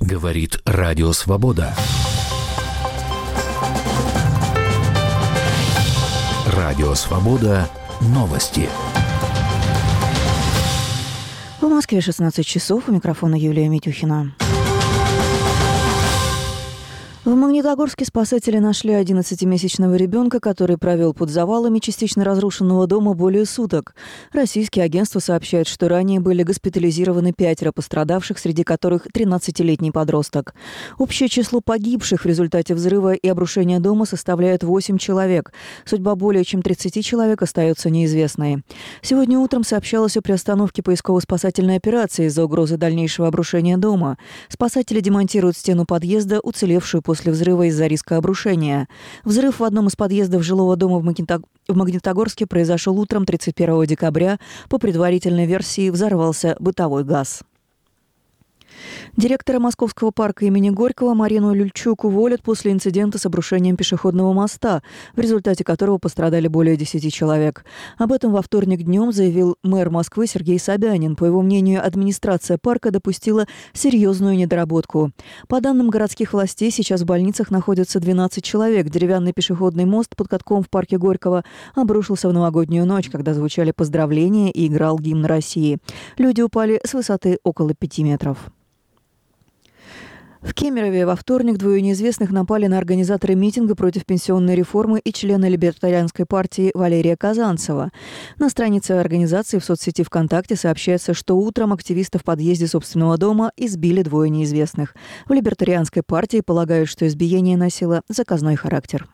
Говорит Радио Свобода. Радио Свобода. Новости. В Москве 16 часов. У микрофона Юлия Митюхина. В Магнитогорске спасатели нашли 11-месячного ребенка, который провел под завалами частично разрушенного дома более суток. Российские агентства сообщают, что ранее были госпитализированы 5 пострадавших, среди которых 13-летний подросток. Общее число погибших в результате взрыва и обрушения дома составляет 8 человек. Судьба более чем 30 человек остается неизвестной. Сегодня утром сообщалось о приостановке поисково-спасательной операции из-за угрозы дальнейшего обрушения дома. Спасатели демонтируют стену подъезда, уцелевшую после взрыва из-за риска обрушения. Взрыв в одном из подъездов жилого дома в Магнитогорске произошел утром 31 декабря. По предварительной версии взорвался бытовой газ. Директора Московского парка имени Горького Марину Люльчук уволят после инцидента с обрушением пешеходного моста, в результате которого пострадали более 10 человек. Об этом во вторник днем заявил мэр Москвы Сергей Собянин. По его мнению, администрация парка допустила серьезную недоработку. По данным городских властей, сейчас в больницах находятся 12 человек. Деревянный пешеходный мост под катком в парке Горького обрушился в новогоднюю ночь, когда звучали поздравления и играл гимн России. Люди упали с высоты около 5 метров. В Кемерове во вторник 2 неизвестных напали на организатора митинга против пенсионной реформы и члена либертарианской партии Валерия Казанцева. На странице организации в соцсети ВКонтакте сообщается, что утром активисты в подъезде собственного дома избили 2 неизвестных. В либертарианской партии полагают, что избиение носило заказной характер.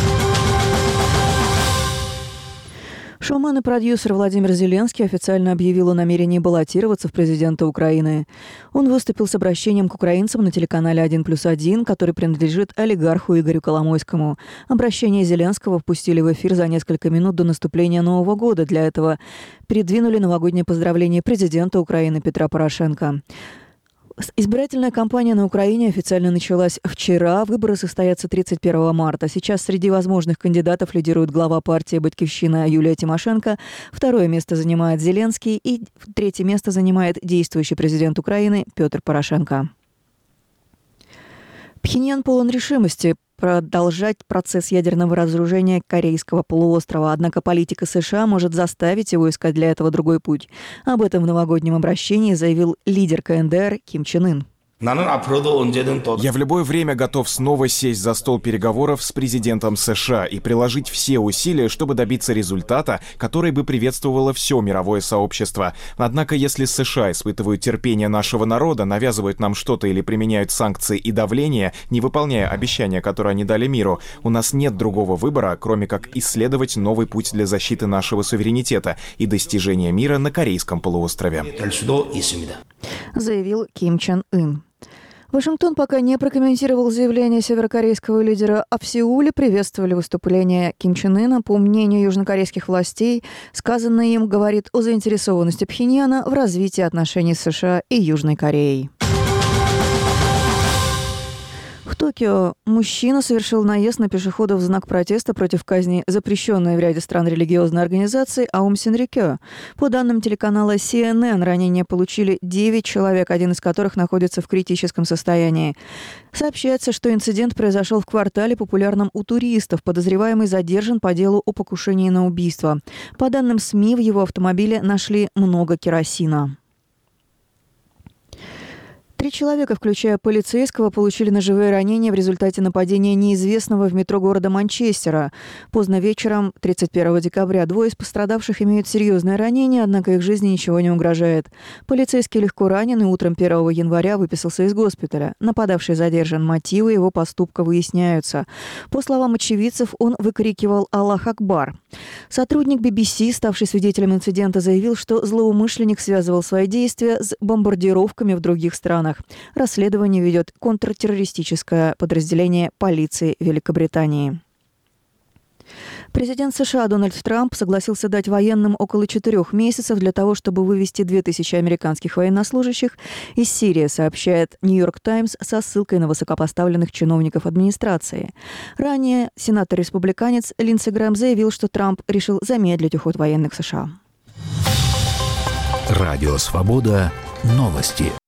Шоумен и продюсер Владимир Зеленский официально объявил о намерении баллотироваться в президенты Украины. Он выступил с обращением к украинцам на телеканале «1+1», который принадлежит олигарху Игорю Коломойскому. Обращение Зеленского впустили в эфир за несколько минут до наступления Нового года. Для этого передвинули новогоднее поздравление президента Украины Петра Порошенко. Избирательная кампания на Украине официально началась вчера. Выборы состоятся 31 марта. Сейчас среди возможных кандидатов лидирует глава партии «Батькивщина» Юлия Тимошенко. 2 место занимает Зеленский. И 3 место занимает действующий президент Украины Петр Порошенко. Пхеньян полон решимости продолжать процесс ядерного разоружения Корейского полуострова. Однако политика США может заставить его искать для этого другой путь. Об этом в новогоднем обращении заявил лидер КНДР Ким Чен Ын. Я в любое время готов снова сесть за стол переговоров с президентом США и приложить все усилия, чтобы добиться результата, который бы приветствовало все мировое сообщество. Однако, если США испытывают терпение нашего народа, навязывают нам что-то или применяют санкции и давление, не выполняя обещания, которые они дали миру, у нас нет другого выбора, кроме как исследовать новый путь для защиты нашего суверенитета и достижения мира на Корейском полуострове. Заявил Ким Чен Ын. Вашингтон пока не прокомментировал заявление северокорейского лидера, а в Сеуле приветствовали выступление Ким Чен Ына. По мнению южнокорейских властей, сказанное им говорит о заинтересованности Пхеньяна в развитии отношений с США и Южной Кореей. В Токио мужчина совершил наезд на пешеходов в знак протеста против казни, запрещенной в ряде стран религиозной организации Аум Синрикё. По данным телеканала CNN, ранения получили 9 человек, один из которых находится в критическом состоянии. Сообщается, что инцидент произошел в квартале, популярном у туристов. Подозреваемый задержан по делу о покушении на убийство. По данным СМИ, в его автомобиле нашли много керосина. 3 человека, включая полицейского, получили ножевые ранения в результате нападения неизвестного в метро города Манчестера. Поздно вечером 31 декабря 2 из пострадавших имеют серьезные ранения, однако их жизни ничего не угрожает. Полицейский легко ранен и утром 1 января выписался из госпиталя. Нападавший задержан, мотивы его поступка выясняются. По словам очевидцев, он выкрикивал «Аллах Акбар». Сотрудник BBC, ставший свидетелем инцидента, заявил, что злоумышленник связывал свои действия с бомбардировками в других странах. Расследование ведет контртеррористическое подразделение полиции Великобритании. Президент США Дональд Трамп согласился дать военным около 4 месяцев для того, чтобы вывести 2000 американских военнослужащих из Сирии, сообщает «Нью-Йорк Таймс» со ссылкой на высокопоставленных чиновников администрации. Ранее сенатор-республиканец Линдси Грэм заявил, что Трамп решил замедлить уход военных США. Радио «Свобода». Новости.